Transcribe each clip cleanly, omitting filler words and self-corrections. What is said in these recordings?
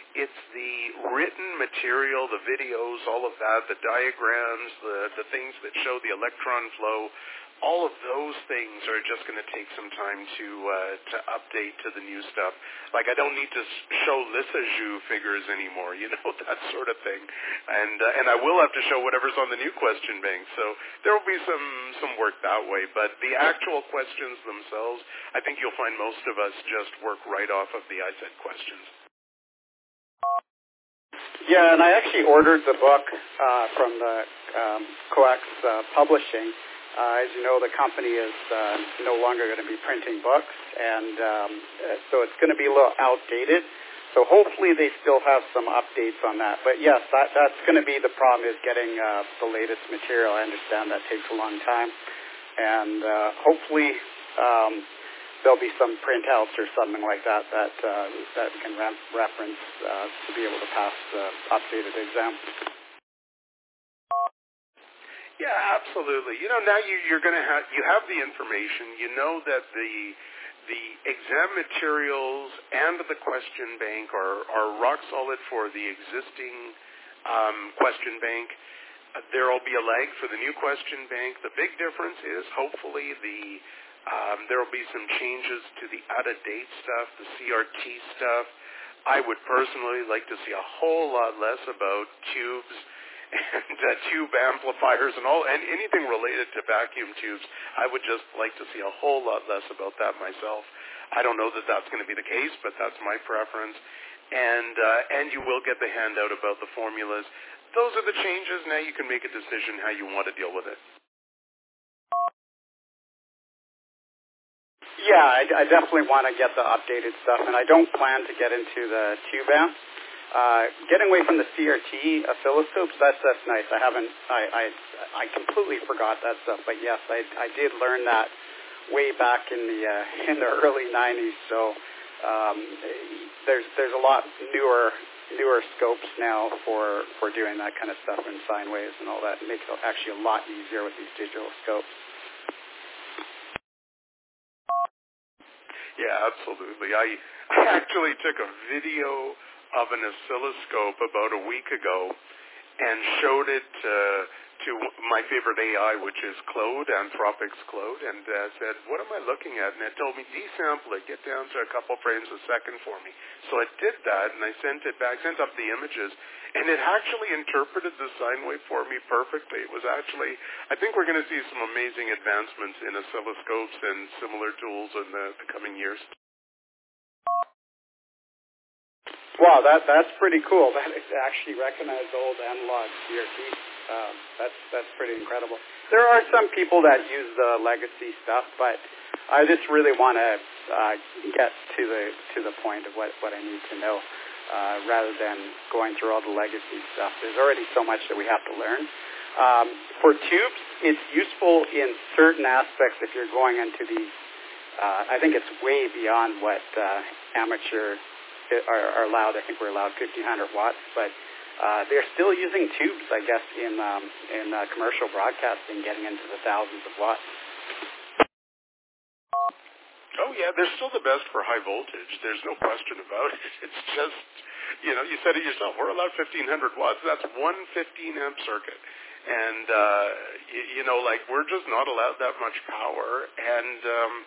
it's the written material, the videos, all of that, the diagrams, the things that show the electron flow. All of those things are just going to take some time to update to the new stuff. Like, I don't need to show Lissajous figures anymore, that sort of thing. And I will have to show whatever's on the new question bank. So there will be some work that way. But the actual questions themselves, I think you'll find most of us just work right off of the ISET questions. Yeah, and I actually ordered the book from the Coex Publishing. As you know, the company is no longer going to be printing books, and so it's going to be a little outdated. So hopefully they still have some updates on that. But yes, that's going to be the problem, is getting the latest material. I understand that takes a long time. And hopefully there'll be some printouts or something like that can reference to be able to pass the updated exam. Yeah, absolutely. Now you're going to have the information. You know that the exam materials and the question bank are rock solid for the existing question bank. There will be a lag for the new question bank. The big difference is hopefully there will be some changes to the out-of-date stuff, the CRT stuff. I would personally like to see a whole lot less about tubes and tube amplifiers and anything related to vacuum tubes. I would just like to see a whole lot less about that myself. I don't know that that's going to be the case, but that's my preference. And you will get the handout about the formulas. Those are the changes. Now you can make a decision how you want to deal with it. Yeah, I definitely want to get the updated stuff, and I don't plan to get into the tube amp. Getting away from the CRT oscilloscopes, that's nice. I completely forgot that stuff, but yes, I did learn that way back in the early 90s. So there's a lot newer scopes now for doing that kind of stuff in sine waves and all that. It makes it actually a lot easier with these digital scopes. Yeah, absolutely. I actually took a video of an oscilloscope about a week ago and showed it to my favorite AI, which is Claude, Anthropic's Claude, and said, what am I looking at? And it told me, desample it, get down to a couple frames a second for me. So I did that, and I sent it back, sent up the images, and it actually interpreted the sine wave for me perfectly. It was actually, I think we're going to see some amazing advancements in oscilloscopes and similar tools in the coming years. Wow, that's pretty cool. That it actually recognized old analog CRT. That's pretty incredible. There are some people that use the legacy stuff, but I just really want to get to the point of what I need to know, rather than going through all the legacy stuff. There's already so much that we have to learn. For tubes, it's useful in certain aspects if you're going into these. I think it's way beyond what amateur are allowed. I think we're allowed 1,500 watts, but they're still using tubes, I guess, in commercial broadcasting, getting into the thousands of watts. Oh, yeah, they're still the best for high voltage. There's no question about it. It's just, you said it yourself, we're allowed 1,500 watts. That's one 15-amp circuit. And, we're just not allowed that much power. And,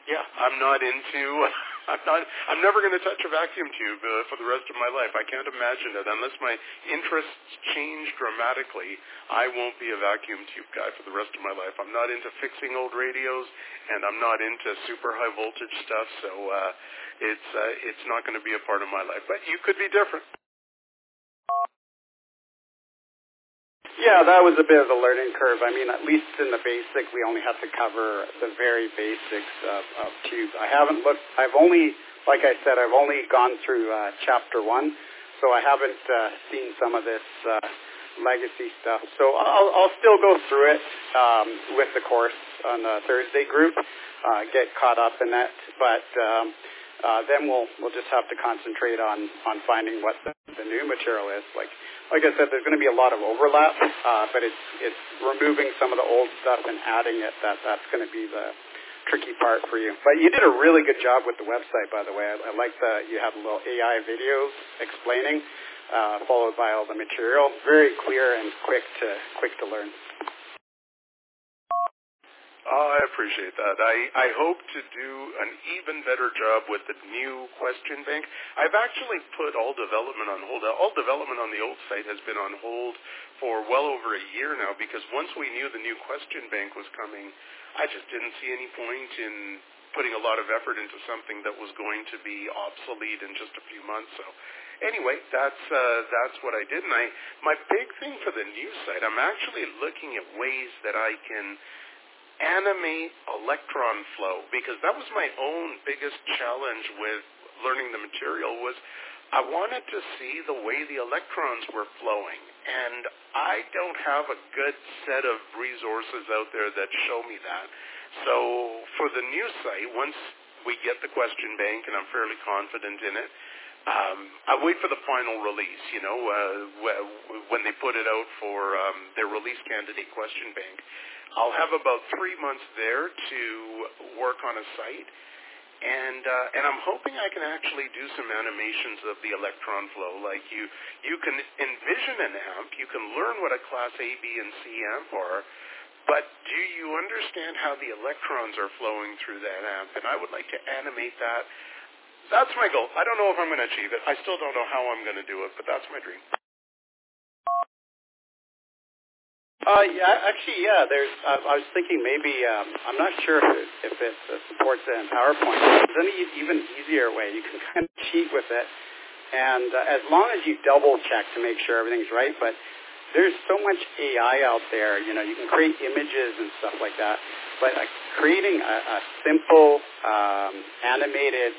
I'm never going to touch a vacuum tube for the rest of my life. I can't imagine it. Unless my interests change dramatically, I won't be a vacuum tube guy for the rest of my life. I'm not into fixing old radios, and I'm not into super high voltage stuff, so it's not going to be a part of my life. But you could be different. Yeah, that was a bit of a learning curve. I mean, at least in the basic, we only have to cover the very basics of tubes. I've only gone through Chapter 1, so I haven't seen some of this legacy stuff. So I'll still go through it with the course on the Thursday group, get caught up in that, but then we'll just have to concentrate on finding what the new material is. Like I said, there's going to be a lot of overlap, but it's removing some of the old stuff and adding it. That's going to be tricky part for you. But you did a really good job with the website, by the way. I like that you had a little AI videos explaining, followed by all the material. Very clear and quick to learn. Oh, I appreciate that. I hope to do an even better job with the new question bank. I've actually put all development on hold. All development on the old site has been on hold for well over a year now, because once we knew the new question bank was coming, I just didn't see any point in putting a lot of effort into something that was going to be obsolete in just a few months. So anyway, that's what I did. And my big thing for the new site, I'm actually looking at ways that I can animate electron flow, because that was my own biggest challenge with learning the material, was I wanted to see the way the electrons were flowing, and I don't have a good set of resources out there that show me that. So for the new site, once we get the question bank, and I'm fairly confident in it, I wait for the final release, when they put it out for their release candidate question bank. I'll have about 3 months there to work on a site, and I'm hoping I can actually do some animations of the electron flow. Like you can envision an amp, you can learn what a class A, B, and C amp are, but do you understand how the electrons are flowing through that amp? And I would like to animate that. That's my goal. I don't know if I'm going to achieve it. I still don't know how I'm going to do it, but that's my dream. There's. I was thinking maybe I'm not sure if it supports it in PowerPoint. There's an even easier way. You can kind of cheat with it, and as long as you double check to make sure everything's right. But there's so much AI out there. You can create images and stuff like that. But creating a simple animated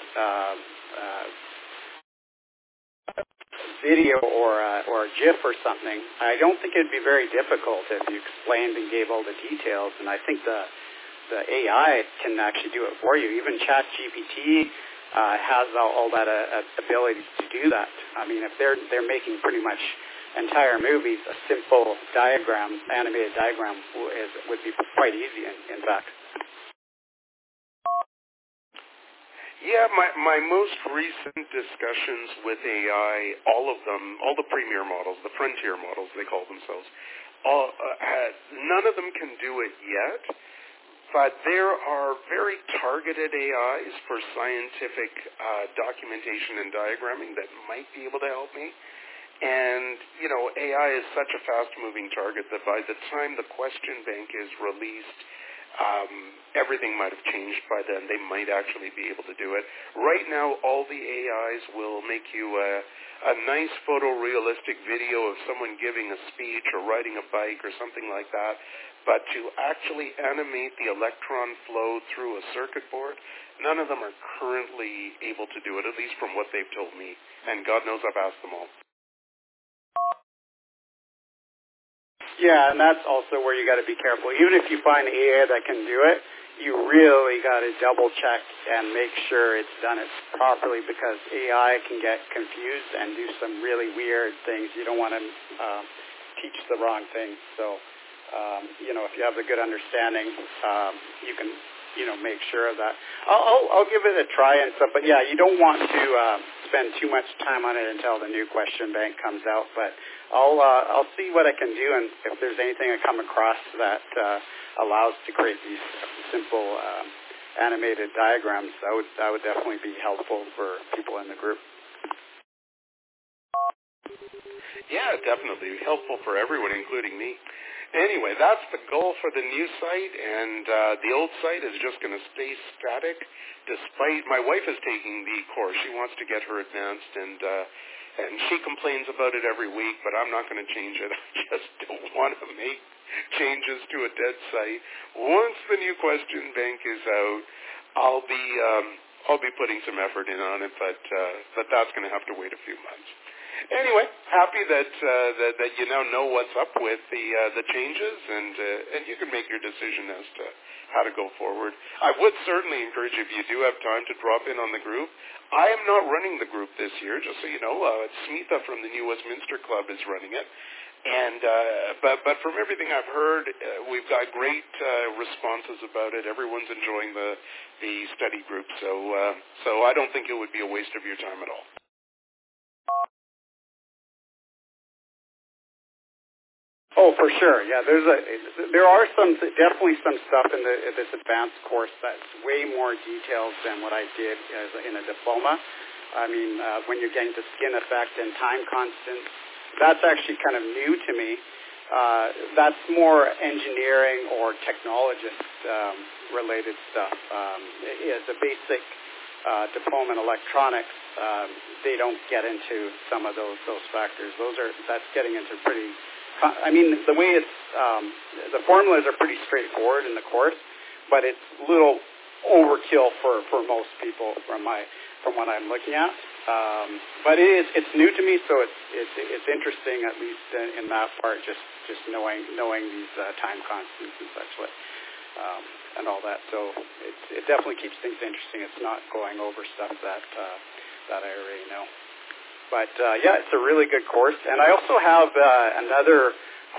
video or a GIF or something, I don't think it'd be very difficult if you explained and gave all the details. And I think the AI can actually do it for you. Even ChatGPT has all that ability to do that. I mean, if they're making pretty much entire movies, a simple diagram, animated diagram, would be quite easy. In fact. Yeah, my most recent discussions with AI, all of them, all the premier models, the frontier models they call themselves, none of them can do it yet, but there are very targeted AIs for scientific documentation and diagramming that might be able to help me. And, AI is such a fast-moving target that by the time the question bank is released, everything might have changed by then. They might actually be able to do it. Right now, all the AIs will make you a nice photorealistic video of someone giving a speech or riding a bike or something like that. But to actually animate the electron flow through a circuit board, none of them are currently able to do it, at least from what they've told me. And God knows I've asked them all. Yeah, and that's also where you got to be careful. Even if you find AI that can do it, you really got to double check and make sure it's done it properly, because AI can get confused and do some really weird things. You don't want to teach the wrong thing. So, if you have a good understanding, you can, make sure of that. I'll give it a try and stuff. But yeah, you don't want to spend too much time on it until the new question bank comes out. But I'll see what I can do, and if there's anything I come across that allows to create these simple animated diagrams, that would definitely be helpful for people in the group. Yeah, definitely helpful for everyone, including me. Anyway, that's the goal for the new site, and the old site is just going to stay static. Despite my wife is taking the course, she wants to get her advanced, and she complains about it every week, but I'm not going to change it. I just don't want to make changes to a dead site. Once the new question bank is out, I'll be putting some effort in on it, but that's going to have to wait a few months. Anyway, happy that you now know what's up with the changes, and you can make your decision as to how to go forward. I would certainly encourage, if you do have time, to drop in on the group. I am not running the group this year, just so you know. Smitha from the New Westminster Club is running it. But from everything I've heard, we've got great responses about it. Everyone's enjoying the study group, so I don't think it would be a waste of your time at all. Oh, for sure. Yeah, there are definitely some stuff in this advanced course that's way more detailed than what I did in a diploma. I mean, when you're getting to skin effect and time constants, that's actually kind of new to me. That's more engineering or technologist related stuff. The basic diploma in electronics, they don't get into some of those factors. That's getting into pretty. I mean, the way it's the formulas are pretty straightforward in the course, but it's a little overkill for most people from what I'm looking at. But it's new to me, so it's interesting, at least in that part, just knowing these time constants and such like, and all that. So it definitely keeps things interesting. It's not going over stuff that I already know. But yeah, it's a really good course, and I also have another.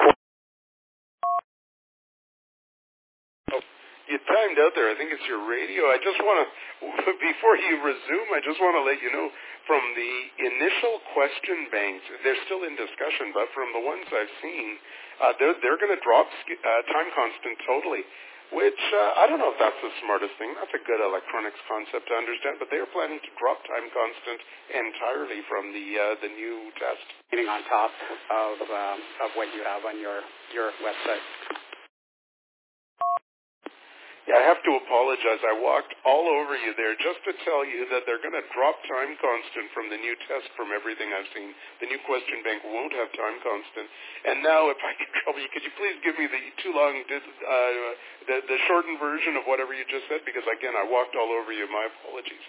You timed out there. I think it's your radio. I just want to, before you resume, I just want to let you know from the initial question banks, they're still in discussion, but from the ones I've seen, they're going to drop time constant totally, which I don't know if that's the smartest thing. That's a good electronics concept to understand, but they're planning to drop time constant entirely from the new test. On top of what you have on your website. Yeah, I have to apologize. I walked all over you there just to tell you that they're going to drop time constant from the new test from everything I've seen. The new question bank won't have time constant. And now, if I can trouble you, could you please give me the the shortened version of whatever you just said? Because, again, I walked all over you. My apologies.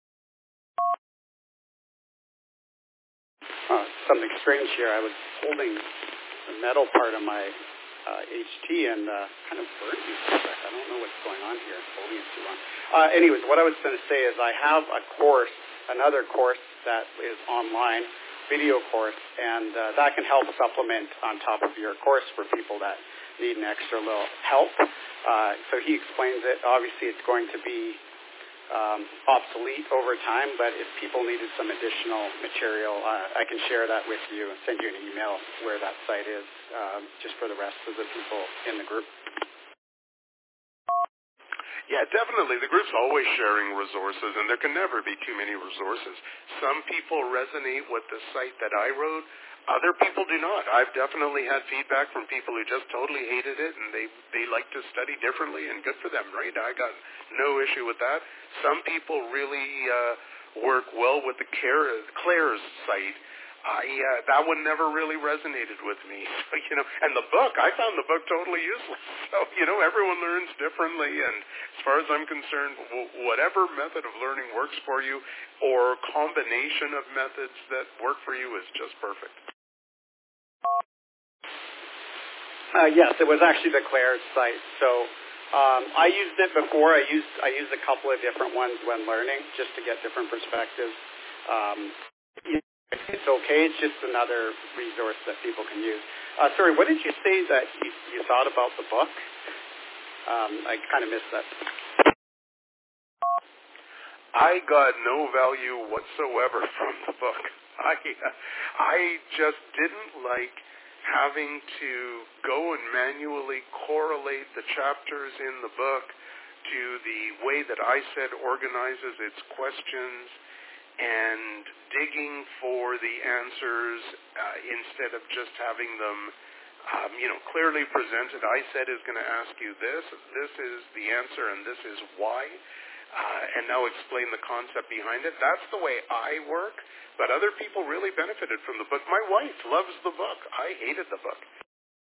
Something strange here. I was holding the metal part of my HT and kind of burned me for a sec. I don't know what's going on here. Holding it too long. Anyways, what I was going to say is I have another course that is online, video course, and that can help supplement on top of your course for people that need an extra little help. So he explains it. Obviously, it's going to be obsolete over time, but if people needed some additional material, I can share that with you and send you an email where that site is, just for the rest of the people in the group. Yeah, definitely. The group's always sharing resources, and there can never be too many resources. Some people resonate with the site that I wrote. Other people do not. I've definitely had feedback from people who just totally hated it, and they like to study differently, and good for them, right? I got no issue with that. Some people really work well with the Claire's site. That one never really resonated with me. So, and the book, I found the book totally useless. So, everyone learns differently, and as far as I'm concerned, whatever method of learning works for you or combination of methods that work for you is just perfect. Yes, it was actually the Claire's site. So I used it before. I used a couple of different ones when learning, just to get different perspectives. It's okay. It's just another resource that people can use. Sorry, what did you say that you thought about the book? I kind of missed that. I got no value whatsoever from the book. I just didn't like having to go and manually correlate the chapters in the book to the way that ICED organizes its questions and digging for the answers instead of just having them clearly presented. ICED is going to ask you this is the answer, and this is why, and now explain the concept behind it. That's the way I work. But other people really benefited from the book. My wife loves the book. I hated the book.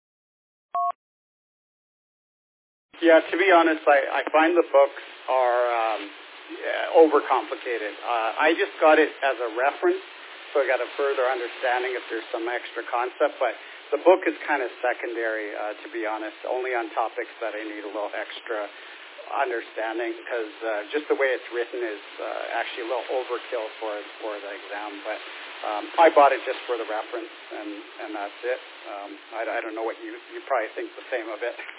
Yeah, to be honest, I find the books are overcomplicated. I just got it as a reference, so I got a further understanding if there's some extra concept. But the book is kind of secondary, to be honest, only on topics that I need a little extra understanding, because just the way it's written is actually a little overkill for the exam. But I bought it just for the reference, and that's it. I don't know what you probably think the same of it.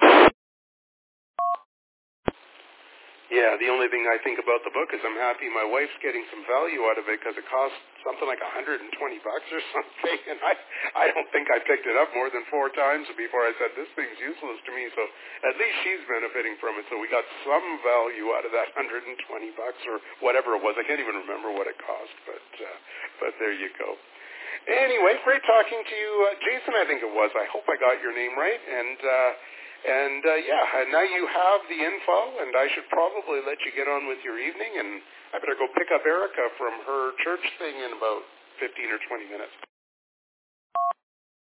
Yeah, the only thing I think about the book is I'm happy my wife's getting some value out of it because it costs something like $120 or something, and I don't think I picked it up more than 4 times before I said, this thing's useless to me, so at least she's benefiting from it, so we got some value out of that $120 or whatever it was. I can't even remember what it cost, but there you go. Anyway, great talking to you, Jason, I think it was. I hope I got your name right, and now you have the info, and I should probably let you get on with your evening, and I better go pick up Erica from her church thing in about 15 or 20 minutes.